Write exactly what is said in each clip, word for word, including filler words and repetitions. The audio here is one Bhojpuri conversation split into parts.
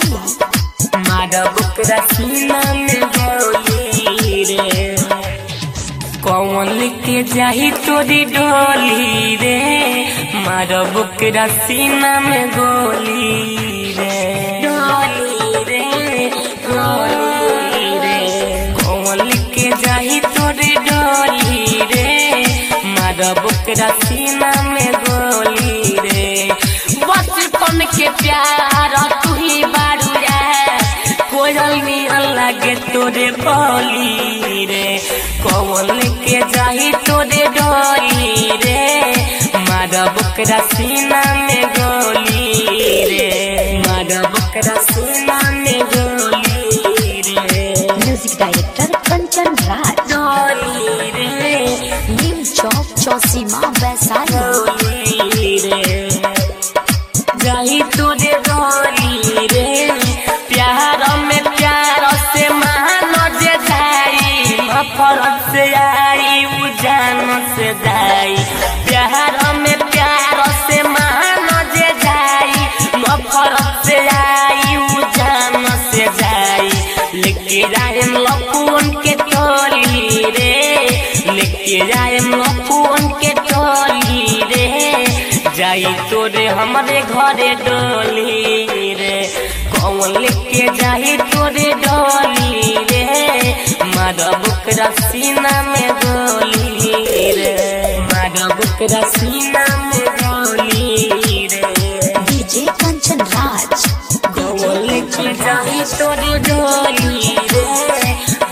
वैशाली। मारब ओकरा सीना में गोली रे, कौन लेके जाही तोरी डोली रे। मारब ओकरा सीना में गोली रे, डोली रे, गोली रे। कौन लेके जाही तोरी डोली रे, मारब ओकरा सीना में गोली रे। बचपन के प्यार तू ही बारू रे, कोयल नियन लागे तोरे बोली रे। कौन लेके जाही तोरे डोली रे, मारब ओकरा सीना में गोली रे, मारब ओकरा सीना में गोली रे। Music director Kanchan Raj. गोली रे, नीम चौक चौसीमा वैशाली रे। जाही तोरे गोली रे, प्यार में प्यार से मान जे जाई, नफरत से आई उजान से जाई। प्यार में प्यार से मान जे जाई, नफरत से आई उजान से जाई। लेके जाए लखुन के टोली रे, लेके जाए लखुन के टोली रे। जाई तोरे हमरे घरे डोली रे, कौन लेके जाही तोरे डोली रे। मारब ओकरा सीना में गोली रे, मारब ओकरा सीना में गोली रे। डीजे कंचन राज। कौन लेके जाही तोरे डोली रे,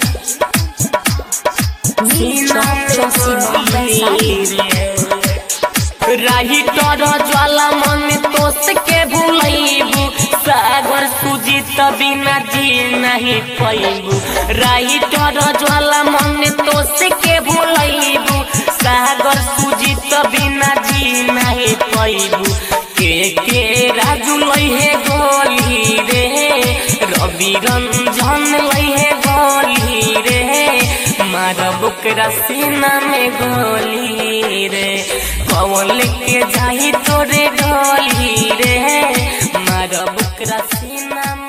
नीम चौक चौसीमा वैशाली रे। राही तर ज्वाला मन तोस के भूलैबू, सागर सुजीत बिना जी नहीं पैबू। राही तर ज्वाला मन तोस के भूलैबू, सागर सुजीत बिना जी नहीं पैबू। के के राजू लइहे गोली रे, रवि रंजन लइहे गोली रे। मारब ओकरा सीना में गोली रे, कौन लेके जाही तोरे डोली रे। मारब ओकरा सीना में